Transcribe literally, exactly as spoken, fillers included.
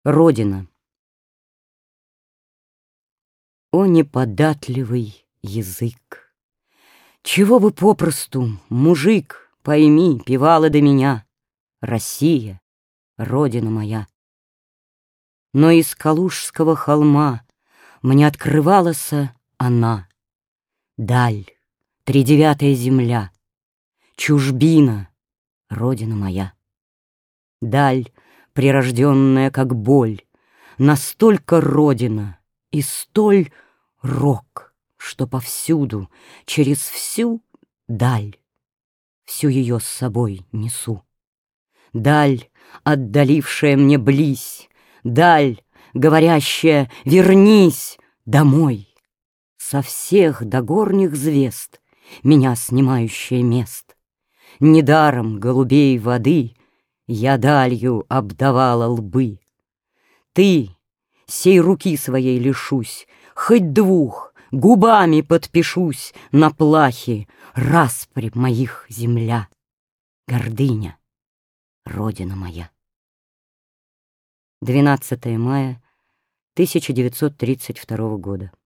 Родина. О, неподатливый язык! Чего бы попросту, мужик, пойми, певала до меня: Россия, Родина моя. Но из Калужского холма мне открывалась она, даль, тридевятая земля, чужбина, Родина моя. Даль, прирожденная как боль, настолько родина и столь рок, что повсюду, через всю даль, всю ее с собой несу. Даль, отдалившая мне близь, даль, говорящая: вернись домой. Со всех до горних звезд меня снимающая мест. Недаром голубей воды я далью обдавала лбы. Ты, сей руки своей лишусь, хоть двух, губами подпишусь на плахе распри моих земля. Гордыня, Родина моя. двенадцатое мая тысяча девятьсот тридцать второго года.